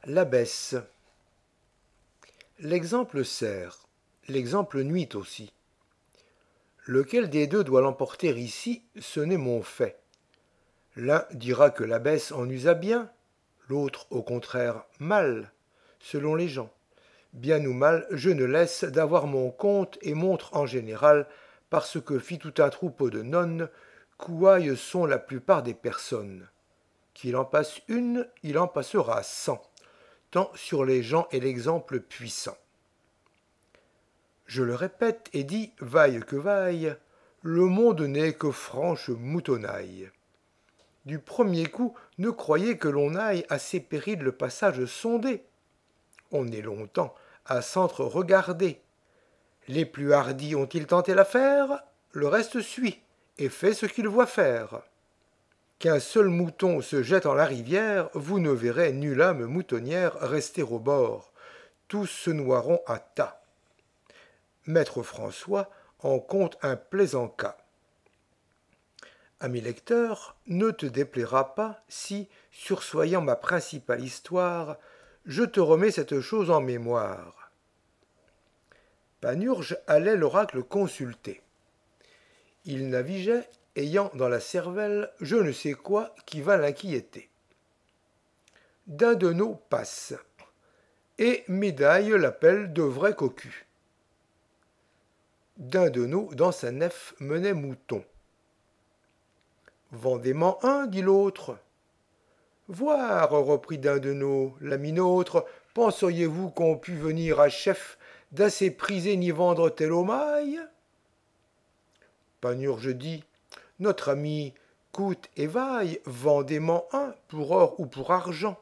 L'abbesse. L'exemple sert, l'exemple nuit aussi. Lequel des deux doit l'emporter ici, ce n'est mon fait. L'un dira que l'abbesse en usa bien, l'autre au contraire mal, selon les gens. Bien ou mal, je ne laisse d'avoir mon compte et montre en général, parce que fit tout un troupeau de nonnes, qu'ouailles sont la plupart des personnes. Qu'il en passe une, il en passera 100, tant sur les gens est l'exemple puissant. Je le répète et dis, vaille que vaille, le monde n'est que franche moutonnaille. Du premier coup, ne croyez que l'on aille à ces périls le passage sonder. On est longtemps à s'entre-regarder. Les plus hardis ont-ils tenté l'affaire? Le reste suit et fait ce qu'il voit faire. Qu'un seul mouton se jette en la rivière, vous ne verrez nulle âme moutonnière rester au bord. Tous se noieront à tas. Maître François en compte un plaisant cas. Ami lecteur, ne te déplaira pas si, sursoyant ma principale histoire, je te remets cette chose en mémoire. Panurge allait l'oracle consulter. Il navigeait, ayant dans la cervelle je ne sais quoi qui va l'inquiéter. Dindonneau passe, et Médaille l'appelle de vrai cocu. Dindonneau dans sa nef menait mouton. Vendez-m'en un, dit l'autre. Voir, reprit Dindonneau, l'ami nôtre, penseriez-vous qu'on pût venir à chef d'assez priser ni vendre tel maille? Panurge dit, notre ami coûte et vaille, vendez-m'en un pour or ou pour argent.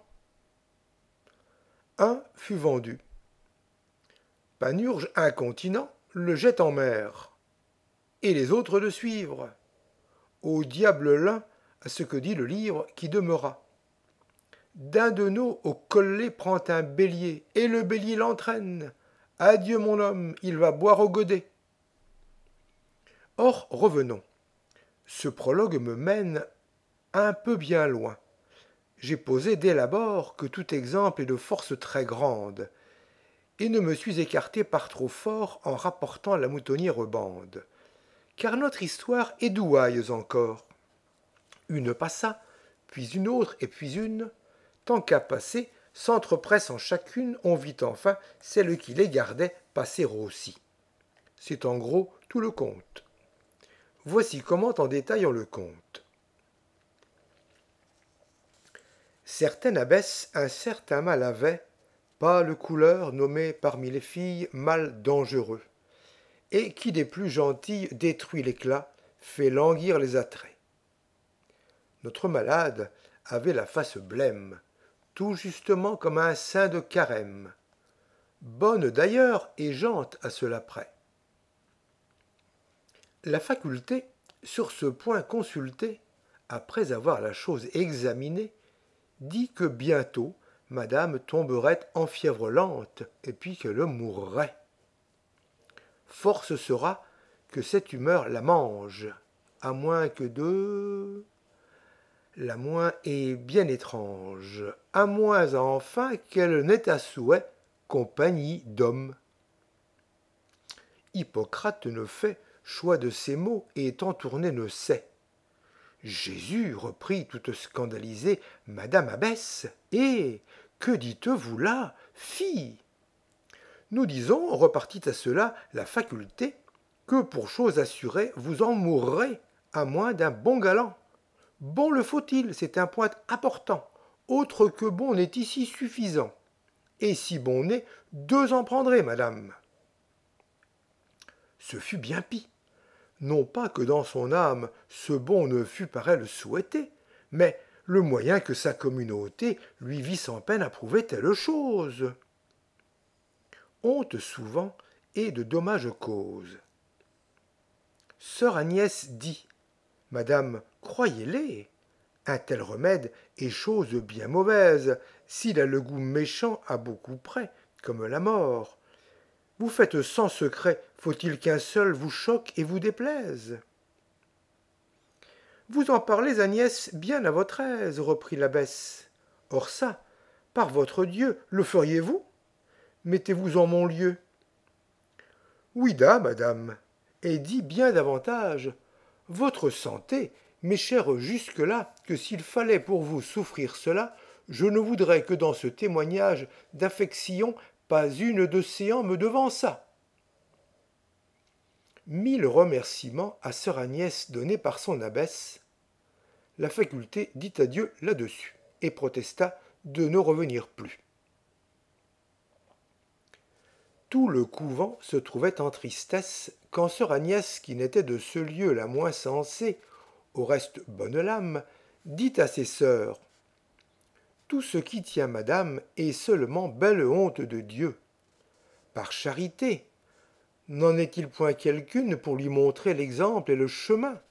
Un fut vendu. Panurge, incontinent, le jette en mer, et les autres le suivre. Au diable l'un, à ce que dit le livre, qui demeura. Dindonneau au collet prend un bélier, et le bélier l'entraîne. Adieu mon homme, il va boire au godet. Or, revenons. Ce prologue me mène un peu bien loin. J'ai posé dès l'abord que tout exemple est de force très grande, et ne me suis écarté par trop fort en rapportant la moutonnière bande. Car notre histoire est douailleuse encore. Une passa, puis une autre, et puis une. Tant qu'à passer, s'entrepressant chacune, on vit enfin celle qui les gardait passer aussi. C'est en gros tout le conte. Voici comment en détail on le compte. Certaine abbesse un certain mal avait, pâle couleur nommée parmi les filles mal dangereux, et qui des plus gentilles détruit l'éclat, fait languir les attraits. Notre malade avait la face blême, tout justement comme un sein de carême, bonne d'ailleurs et jante à cela près. La faculté, sur ce point consultée, après avoir la chose examinée, dit que bientôt madame tomberait en fièvre lente et puis qu'elle mourrait. Force sera que cette humeur la mange, à moins que de... La moins est bien étrange, à moins enfin qu'elle n'ait à souhait compagnie d'hommes. Hippocrate ne fait choix de ces mots et étant tourné ne sait. Jésus, reprit toute scandalisée madame abbesse, et que dites-vous là, fille? Nous disons, repartit à cela la faculté, que pour chose assurée vous en mourrez, à moins d'un bon galant. Bon le faut-il, c'est un point important. Autre que bon n'est ici suffisant. Et si bon n'est, deux en prendrez, madame. Ce fut bien pis. Non pas que dans son âme ce bon ne fût par elle souhaité, mais le moyen que sa communauté lui vit sans peine approuver telle chose. Honte souvent et de dommages cause. Sœur Agnès dit, madame, croyez-les, un tel remède est chose bien mauvaise, s'il a le goût méchant à beaucoup près, comme la mort. Vous faites sans secret, faut-il qu'un seul vous choque et vous déplaise? Vous en parlez, Agnès, bien à votre aise, reprit l'abbesse. Or ça, Par votre Dieu, le feriez-vous? Mettez-vous en mon lieu. Oui-da, madame, et dit bien davantage. Votre santé m'est chère jusque-là que s'il fallait pour vous souffrir cela, je ne voudrais que dans ce témoignage d'affection pas une d'océan me devançât. Mille remerciements à sœur Agnès donnés par son abbesse. La faculté dit adieu là-dessus et protesta de ne revenir plus. Tout le couvent se trouvait en tristesse quand sœur Agnès, qui n'était de ce lieu la moins sensée, au reste bonne lame, dit à ses sœurs: tout ce qui tient madame est seulement belle honte de Dieu. Par charité, n'en est-il point quelqu'une pour lui montrer l'exemple et le chemin?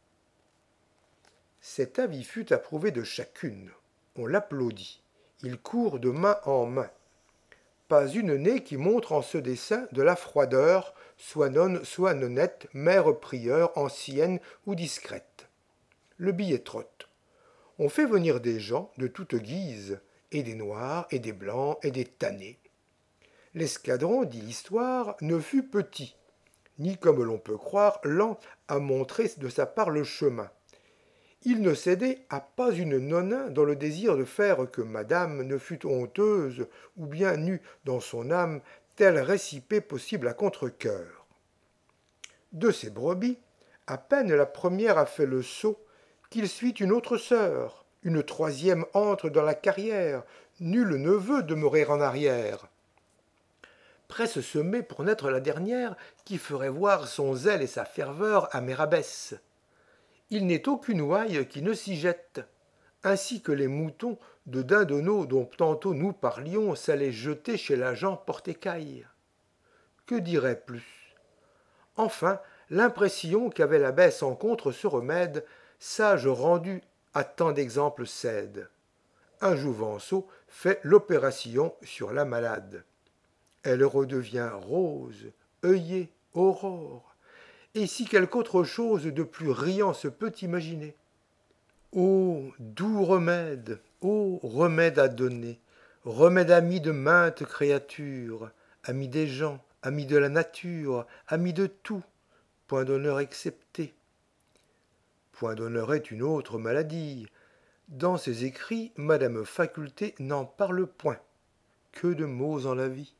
Cet avis fut approuvé de chacune. On l'applaudit. Il court de main en main. Pas une nez qui montre en ce dessin de la froideur, soit nonne, soit nonnette, mère prieure, ancienne ou discrète. Le billet trotte. On fait venir des gens de toutes guises, et des noirs, et des blancs, et des tannés. L'escadron, dit l'histoire, ne fut petit, ni comme l'on peut croire lent à montrer de sa part le chemin. Il ne cédait à pas une nonnin dans le désir de faire que madame ne fût honteuse ou bien nue dans son âme, tel récipient possible à contre-cœur. De ces brebis, à peine la première a fait le saut, qu'il suit une autre sœur, une troisième entre dans la carrière, nul ne veut demeurer en arrière. Presse se met pour naître la dernière, qui ferait voir son zèle et sa ferveur à Mérabès. Il n'est aucune ouaille qui ne s'y jette, ainsi que les moutons de Dindonneau dont tantôt nous parlions s'allaient jeter chez l'agent Portecaille. Que dirait plus? Enfin, l'impression qu'avait l'abbesse en contre ce remède, sage rendu à tant d'exemples cède. Un jouvenceau fait l'opération sur la malade. Elle redevient rose, œillée, aurore. Et si quelque autre chose de plus riant se peut imaginer? Ô doux remède, ô remède à donner, remède ami de maintes créatures, ami des gens, ami de la nature, ami de tout, point d'honneur excepté. Point d'honneur est une autre maladie. Dans ses écrits, madame Faculté n'en parle point. Que de mots en la vie.